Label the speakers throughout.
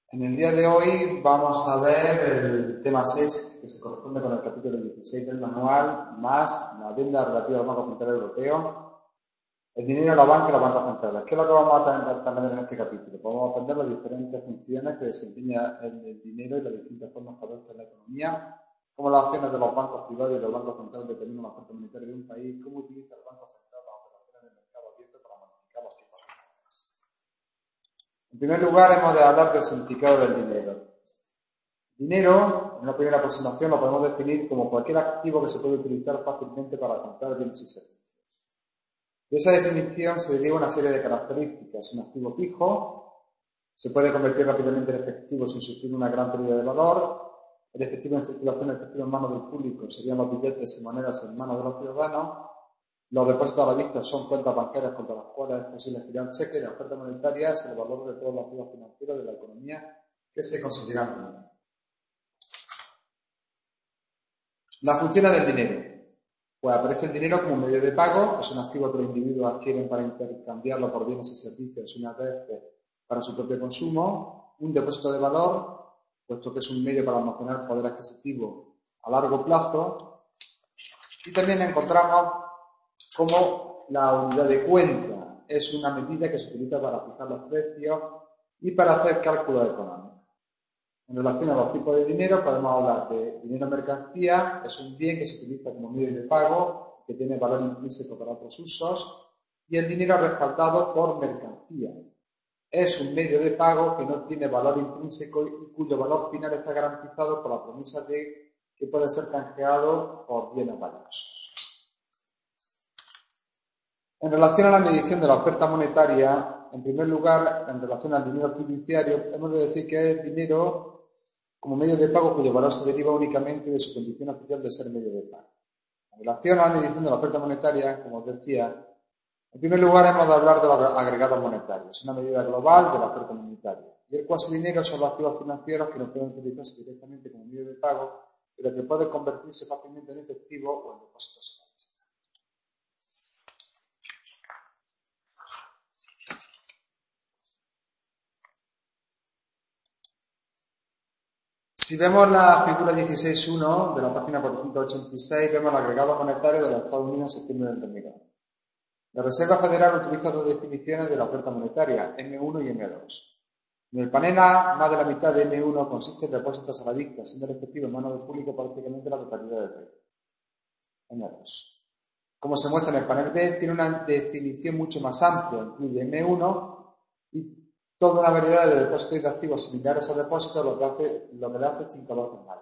Speaker 1: En el día de hoy vamos a ver el tema 6, que se corresponde con el capítulo 16 del manual, más la adenda relativa al Banco Central Europeo, el dinero, la banca y los bancos centrales. ¿Qué es lo que vamos a aprender en este capítulo? Vamos a aprender las diferentes funciones que desempeña el dinero y las distintas formas que adopta en la economía, cómo las acciones de los bancos privados y del Banco Central determinan la oferta monetaria de un país, cómo utiliza el Banco Central las operaciones del mercado abierto para modificar los tipos de interés. En primer lugar, hemos de hablar del significado del dinero. Dinero, en una primera aproximación, lo podemos definir como cualquier activo que se puede utilizar fácilmente para comprar bienes y servicios. De esa definición se deriva una serie de características. Un activo fijo se puede convertir rápidamente en efectivo sin sufrir una gran pérdida de valor. El efectivo en circulación, el efectivo en manos del público, serían los billetes y monedas en manos de los ciudadanos. Los depósitos a la vista son cuentas bancarias contra las cuales es posible girar cheques. La oferta monetaria es el valor de todos los activos financieros de la economía que se consideran dinero. Las funciones del dinero. Pues aparece el dinero como un medio de pago, es un activo que los individuos adquieren para intercambiarlo por bienes y servicios unas veces para su propio consumo, un depósito de valor, puesto que es un medio para almacenar poder adquisitivo a largo plazo, y también encontramos como la unidad de cuenta, es una medida que se utiliza para fijar los precios y para hacer cálculos económicos. En relación a los tipos de dinero, podemos hablar de dinero mercancía, es un bien que se utiliza como medio de pago, que tiene valor intrínseco para otros usos, y el dinero respaldado por mercancía. Es un medio de pago que no tiene valor intrínseco y cuyo valor final está garantizado por la promesa de que puede ser canjeado por bienes valiosos. En relación a la medición de la oferta monetaria, en primer lugar, en relación al dinero fiduciario, hemos de decir que es dinero como medio de pago cuyo valor se deriva únicamente de su condición oficial de ser medio de pago. En relación a la medición de la oferta monetaria, como os decía, en primer lugar hemos de hablar de los agregados monetarios, una medida global de la oferta monetaria. Y el cuasi dinero son los activos financieros que no pueden utilizarse directamente como medio de pago, pero que pueden convertirse fácilmente en efectivo o en depósitos a la vista. Si vemos la figura 16.1 de la página 486, vemos el agregado monetario de los Estados Unidos en septiembre del 2011. La Reserva Federal utiliza dos definiciones de la oferta monetaria, M1 y M2. En el panel A, más de la mitad de M1 consiste en depósitos a la vista, siendo el efectivo en manos del público prácticamente la totalidad del precio. M2. Como se muestra en el panel B, tiene una definición mucho más amplia, incluye M1 y toda una variedad de depósitos y de activos similares a depósitos, lo que le hace 5 veces más.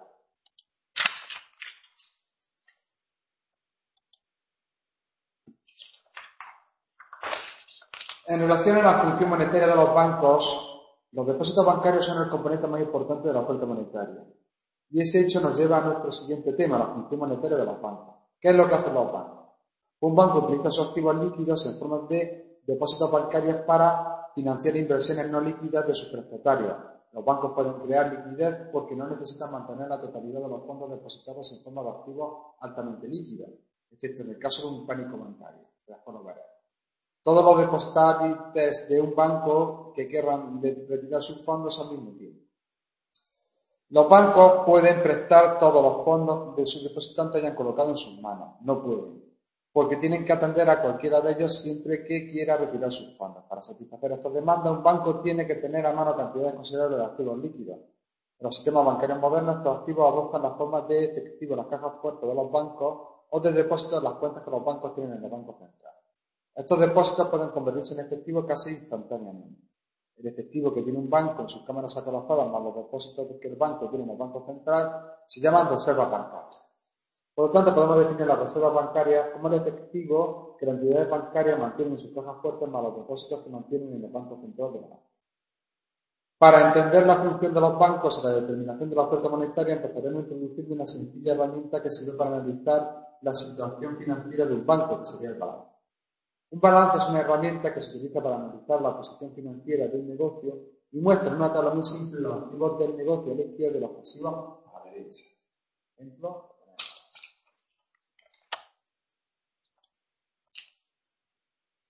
Speaker 1: En relación a la función monetaria de los bancos, los depósitos bancarios son el componente más importante de la oferta monetaria. Y ese hecho nos lleva a nuestro siguiente tema, la función monetaria de los bancos. ¿Qué es lo que hacen los bancos? Un banco utiliza sus activos líquidos en forma de depósitos bancarios para financiar inversiones no líquidas de sus prestatarios. Los bancos pueden crear liquidez porque no necesitan mantener la totalidad de los fondos depositados en forma de activos altamente líquidos, excepto en el caso de un pánico bancario. Todos los depositantes de un banco que querrán retirar sus fondos al mismo tiempo. Los bancos pueden prestar todos los fondos de sus depositantes hayan colocado en sus manos. No pueden, porque tienen que atender a cualquiera de ellos siempre que quiera retirar sus fondos. Para satisfacer estas demandas, un banco tiene que tener a mano cantidades considerables de activos líquidos. En los sistemas bancarios modernos, estos activos adoptan las formas de efectivo en las cajas fuertes de los bancos o de depósitos en las cuentas que los bancos tienen en el Banco Central. Estos depósitos pueden convertirse en efectivo casi instantáneamente. El efectivo que tiene un banco en sus cámaras acorazadas más los depósitos que el banco tiene en el Banco Central se llaman reservas bancarias. Por lo tanto, podemos definir las reservas bancarias como el efectivo que las entidades bancarias mantienen en sus cajas fuertes más los depósitos que mantienen en el Banco Central de la nación. Para entender la función de los bancos y la determinación de la oferta monetaria, empezaremos introduciendo una sencilla herramienta que sirve para analizar la situación financiera de un banco, que sería el balance. Un balance es una herramienta que se utiliza para analizar la posición financiera de un negocio y muestra en una tabla muy simple los activos del negocio a la izquierda y los pasivos a la derecha. Ejemplo.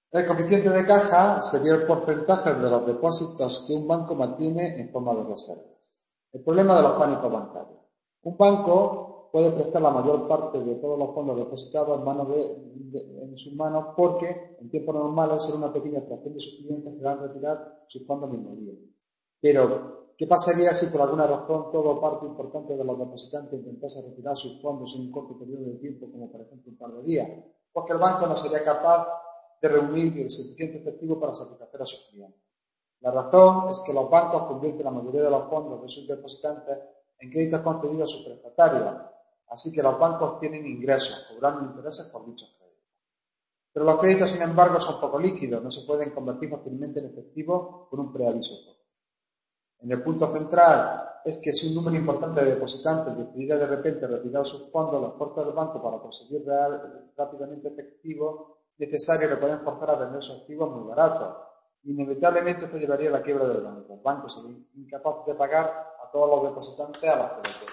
Speaker 1: El coeficiente de caja sería el porcentaje de los depósitos que un banco mantiene en forma de reservas. El problema de los pánicos bancarios. Un banco puede prestar la mayor parte de todos los fondos depositados en sus manos porque en tiempos normales solo una pequeña fracción de sus clientes querrán retirar sus fondos mismo día. Pero, ¿qué pasaría si por alguna razón todo o parte importante de los depositantes intentase retirar sus fondos en un corto periodo de tiempo, como por ejemplo un par de días? Pues que el banco no sería capaz de reunir el suficiente efectivo para satisfacer a sus clientes. La razón es que los bancos convierten la mayoría de los fondos de sus depositantes en créditos concedidos a sus prestatarios, así que los bancos tienen ingresos, cobrando intereses por dichos créditos. Pero los créditos, sin embargo, son poco líquidos, no se pueden convertir fácilmente en efectivo con un preaviso. En el punto central es que si un número importante de depositantes decidiera de repente retirar sus fondos, los puertos del banco para conseguir rápidamente efectivo necesario le pueden forzar a vender sus activos muy baratos. Inevitablemente esto llevaría a la quiebra del banco. El banco sería incapaz de pagar a todos los depositantes a la CBT.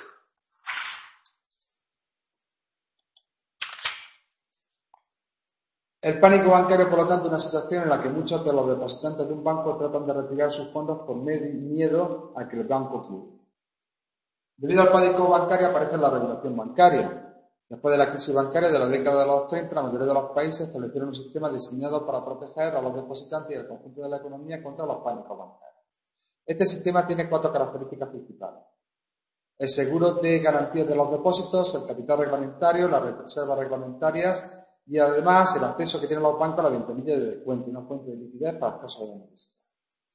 Speaker 1: El pánico bancario, por lo tanto, es una situación en la que muchos de los depositantes de un banco tratan de retirar sus fondos por miedo a que el banco quiebre. Debido al pánico bancario aparece la regulación bancaria. Después de la crisis bancaria de la década de los 30, la mayoría de los países establecieron un sistema diseñado para proteger a los depositantes y al conjunto de la economía contra los pánicos bancarios. Este sistema tiene 4 características principales: el seguro de garantía de los depósitos, el capital reglamentario, las reservas reglamentarias y además el acceso que tienen los bancos a la ventanilla de descuento, una fuente de liquidez para casos de necesidad.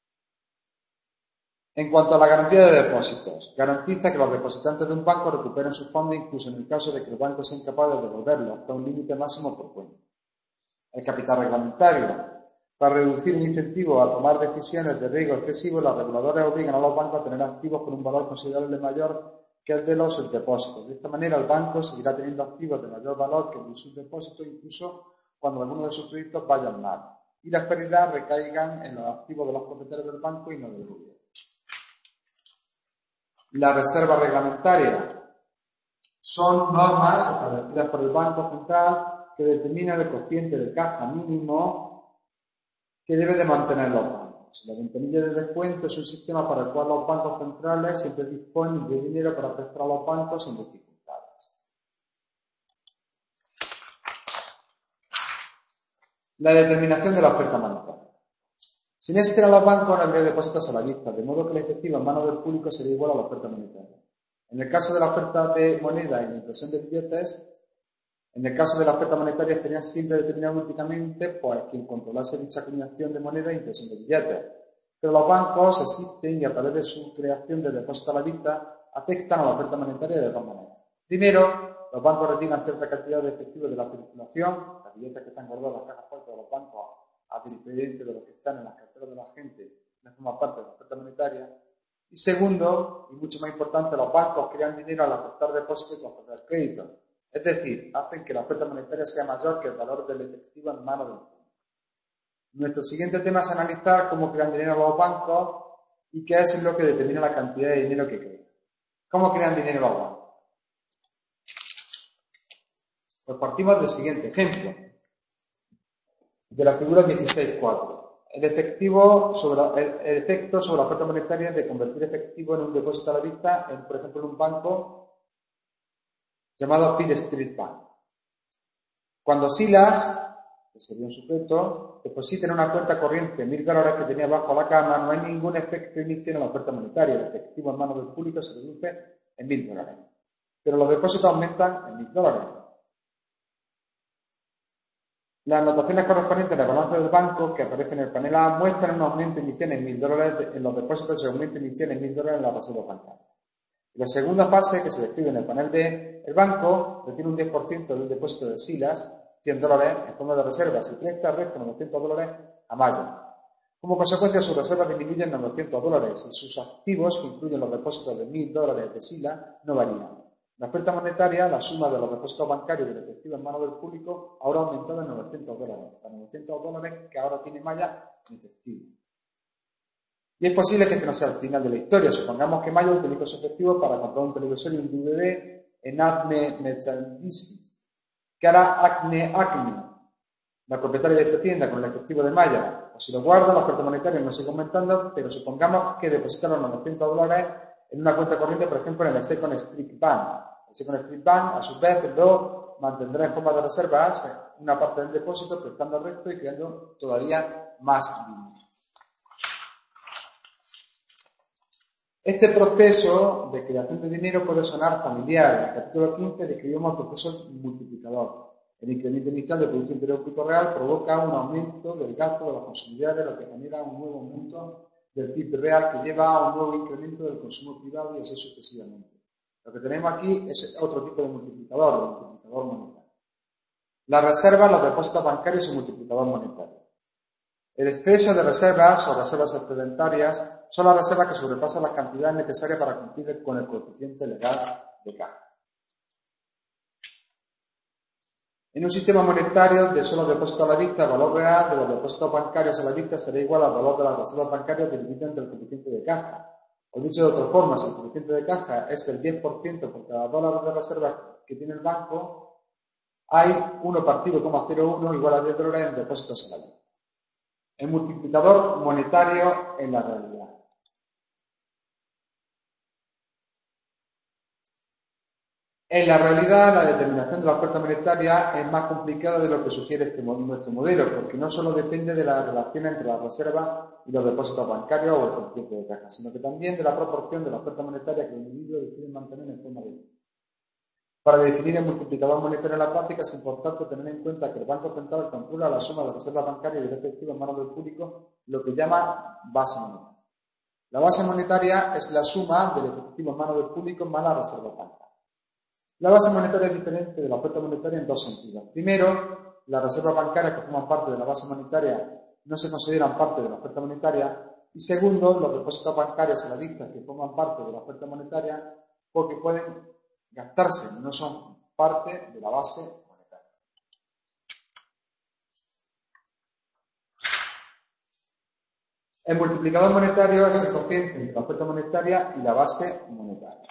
Speaker 1: En cuanto a la garantía de depósitos, garantiza que los depositantes de un banco recuperen sus fondos incluso en el caso de que el banco sea incapaz de devolverlos hasta un límite máximo por cuenta. El capital reglamentario. Para reducir el incentivo a tomar decisiones de riesgo excesivo, los reguladores obligan a los bancos a tener activos con un valor considerable mayor que el de los depósitos. De esta manera, el banco seguirá teniendo activos de mayor valor que el de sus depósitos, incluso cuando algunos de sus proyectos vayan mal, y las pérdidas recaigan en los activos de los propietarios del banco y no del gobierno. La reserva reglamentaria son normas establecidas por el Banco Central que determinan el cociente de caja mínimo que debe de mantener los bancos. La ventanilla de descuento es un sistema para el cual los bancos centrales siempre disponen de dinero para prestar a los bancos en dificultades. La determinación de la oferta monetaria. Si no existieran los bancos, no habría depósitos a la vista, de modo que el efectivo en manos del público sería igual a la oferta monetaria. En el caso de la oferta de moneda y la impresión de billetes, en el caso de la oferta monetaria estarían siempre determinados únicamente por quien controlase dicha acuñación de moneda e impresión de billetes. Pero los bancos existen y a través de su creación de depósitos a la vista afectan a la oferta monetaria de dos maneras. Primero, los bancos retiran cierta cantidad de efectivo de la circulación, las billetes que están guardados en las cajas fuertes de los bancos, a diferencia de los que están en las carteras de la gente, no forman parte de la oferta monetaria. Y segundo, y mucho más importante, los bancos crean dinero al aceptar depósitos y conceder créditos. Es decir, hacen que la oferta monetaria sea mayor que el valor del efectivo en manos del público. Nuestro siguiente tema es analizar cómo crean dinero los bancos y qué es lo que determina la cantidad de dinero que crean. ¿Cómo crean dinero los bancos? Pues partimos del siguiente ejemplo, de la figura 16.4. El efecto sobre la oferta monetaria de convertir efectivo en un depósito a la vista, por ejemplo, en un banco llamado Fifth Street Bank. Cuando Silas, que sería un sujeto, deposita en una cuenta corriente $1.000 que tenía bajo la cama, no hay ningún efecto inicial en la oferta monetaria. El efectivo en manos del público se reduce en $1.000. Pero los depósitos aumentan en $1.000. Las anotaciones correspondientes a la balanza del banco que aparecen en el panel A muestran un aumento inicial en $1.000 en los depósitos y un aumento inicial en $1.000 en las reservas bancarias. En la segunda fase, que se describe en el panel B, el banco retiene un 10% del depósito de Silas, $100, en forma de reservas y presta el resto, $900, a Maya. Como consecuencia, sus reservas disminuyen en $900 y sus activos, que incluyen los depósitos de $1.000 de Silas, no varían. La oferta monetaria, la suma de los depósitos bancarios y del efectivo en manos del público, ahora ha aumentado en $900, a $900 que ahora tiene Maya en efectivo. Y es posible que este no sea el final de la historia. Supongamos que Maya utiliza su efectivo para comprar un televisor y un DVD en Acme Merchandising, que hará Acme. la propietaria de esta tienda con el efectivo de Maya, o si lo guarda, la oferta monetaria no sigue aumentando, pero supongamos que deposita los $900 en una cuenta corriente, por ejemplo, en el Second Street Bank. El Second Street Bank, a su vez, lo mantendrá en forma de reservas una parte del depósito, prestando el resto y creando todavía más dinero. Este proceso de creación de dinero puede sonar familiar. En el capítulo 15 describimos el proceso multiplicador. El incremento inicial del Producto Interior Bruto Real provoca un aumento del gasto de los consumidores, lo que genera un nuevo aumento del PIB real que lleva a un nuevo incremento del consumo privado y así sucesivamente. Lo que tenemos aquí es otro tipo de multiplicador, el multiplicador monetario. Las reservas, los depósitos bancarios y el multiplicador monetario. El exceso de reservas o reservas excedentarias son las reservas que sobrepasan las cantidades necesarias para cumplir con el coeficiente legal de caja. En un sistema monetario de solo depósitos a la vista, el valor real de los depósitos bancarios a la vista será igual al valor de las reservas bancarias dividido entre el coeficiente de caja. O dicho de otra forma, si el coeficiente de caja es el 10% por cada dólar de reservas que tiene el banco, hay 1/0,01 igual a $10 en depósitos a la vista. El multiplicador monetario en la realidad. En la realidad, la determinación de la oferta monetaria es más complicada de lo que sugiere nuestro modelo, porque no solo depende de la relación entre la reserva y los depósitos bancarios o el coeficiente de caja, sino que también de la proporción de la oferta monetaria que el individuo decide mantener en forma de vida. Para definir el multiplicador monetario en la práctica es importante tener en cuenta que el Banco Central controla la suma de reservas bancarias y del efectivo en manos del público, lo que llama base monetaria. La base monetaria es la suma del efectivo en manos del público más la reserva bancaria. La base monetaria es diferente de la oferta monetaria en dos sentidos. Primero, las reservas bancarias que forman parte de la base monetaria no se consideran parte de la oferta monetaria. Y segundo, los depósitos bancarios a la vista que forman parte de la oferta monetaria porque pueden gastarse, no son parte de la base monetaria. El multiplicador monetario es el cociente entre la oferta monetaria y la base monetaria.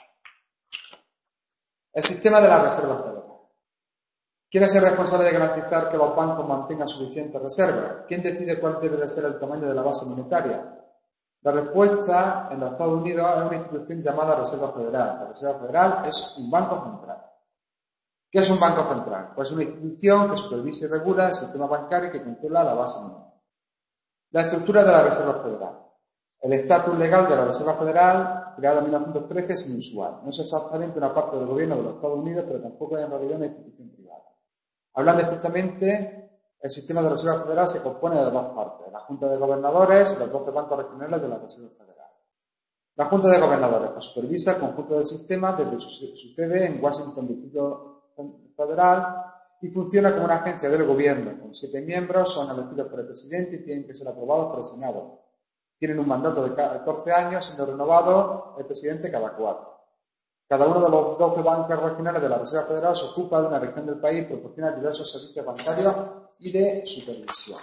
Speaker 1: El sistema de la reserva federal. ¿Quién es el responsable de garantizar que los bancos mantengan suficientes reservas? ¿Quién decide cuál debe de ser el tamaño de la base monetaria? La respuesta en los Estados Unidos es una institución llamada Reserva Federal. La Reserva Federal es un banco central. ¿Qué es un banco central? Pues una institución que supervisa y regula el sistema bancario y que controla la base monetaria. La estructura de la Reserva Federal. El estatus legal de la Reserva Federal, creada en 1913, es inusual. No es exactamente una parte del gobierno de los Estados Unidos, pero tampoco es en realidad una institución privada. Hablando estrictamente, el sistema de Reserva Federal se compone de dos partes: la Junta de Gobernadores y los 12 bancos regionales de la Reserva Federal. La Junta de Gobernadores que supervisa el conjunto del sistema desde su sede en Washington, Distrito Federal, y funciona como una agencia del gobierno, con 7 miembros, son elegidos por el presidente y tienen que ser aprobados por el Senado. Tienen un mandato de 14 años, siendo renovado el presidente cada 4. Cada uno de los 12 bancos regionales de la Reserva Federal se ocupa de una región del país y proporciona diversos servicios bancarios y de supervisión.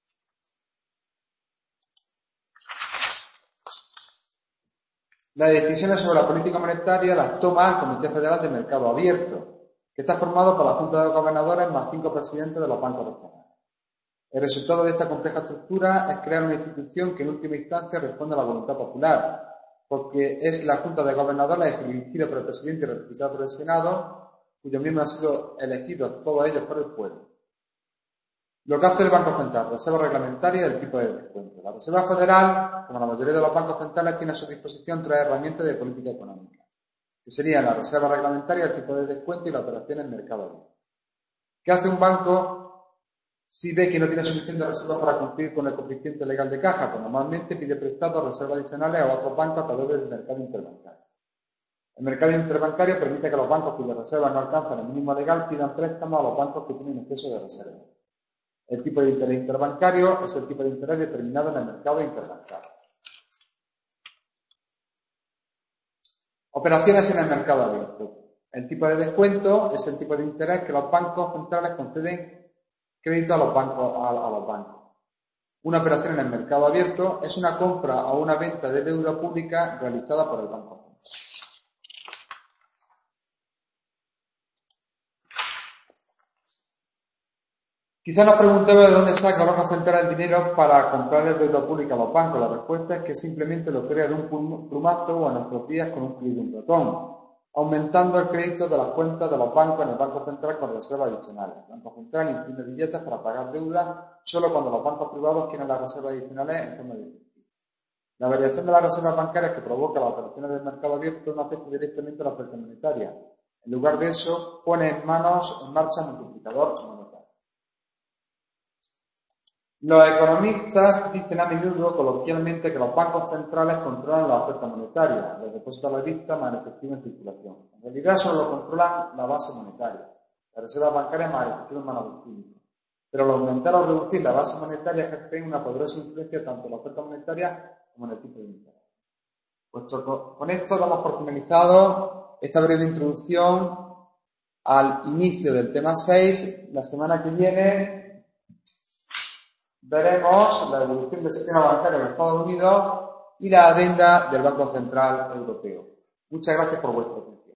Speaker 1: Las decisiones sobre la política monetaria las toma el Comité Federal de Mercado Abierto, que está formado por la Junta de Gobernadores más 5 presidentes de los bancos regionales. El resultado de esta compleja estructura es crear una institución que en última instancia responde a la voluntad popular, porque es la Junta de Gobernadores elegida por el presidente y ratificada por el Senado, cuyos miembros han sido elegidos todos ellos por el pueblo. Lo que hace el Banco Central: reserva reglamentaria y el tipo de descuento. La Reserva Federal, como la mayoría de los bancos centrales, tiene a su disposición 3 herramientas de política económica, que serían la reserva reglamentaria, el tipo de descuento y la operación en mercado abierto. ¿Qué hace un banco si ve que no tiene suficiente reserva para cumplir con el coeficiente legal de caja? Pues normalmente pide prestados reservas adicionales a otros bancos a través del mercado interbancario. El mercado interbancario permite que los bancos cuyas reservas no alcanzan el mínimo legal pidan préstamos a los bancos que tienen exceso de reserva. El tipo de interés interbancario es el tipo de interés determinado en el mercado interbancario. Operaciones en el mercado abierto. El tipo de descuento es el tipo de interés que los bancos centrales conceden crédito a los bancos. Una operación en el mercado abierto es una compra o una venta de deuda pública realizada por el Banco Central. Quizás nos preguntemos de dónde saca el Banco Central el dinero para comprarle deuda pública a los bancos. La respuesta es que simplemente lo crea de un plumazo o en nuestros días con un clic de un ratón, aumentando el crédito de las cuentas de los bancos en el Banco Central con reservas adicionales. El Banco Central imprime billetes para pagar deuda solo cuando los bancos privados quieren las reservas adicionales en forma de efectivo. La variación de las reservas bancarias que provoca las operaciones del mercado abierto no afecta directamente a la oferta monetaria. En lugar de eso, pone en marcha el multiplicador monetario. Los economistas dicen a menudo, coloquialmente, que los bancos centrales controlan la oferta monetaria, los depósitos a la vista más el efectivo en circulación. En realidad solo lo controlan la base monetaria, la reserva bancaria más el efectivo en manos públicos. Pero al aumentar o reducir la base monetaria ejercen una poderosa influencia tanto en la oferta monetaria como en el tipo de interés. Con esto damos por finalizado esta breve introducción al inicio del tema 6. La semana que viene veremos la evolución del sistema bancario en Estados Unidos y la adenda del Banco Central Europeo. Muchas gracias por vuestra atención.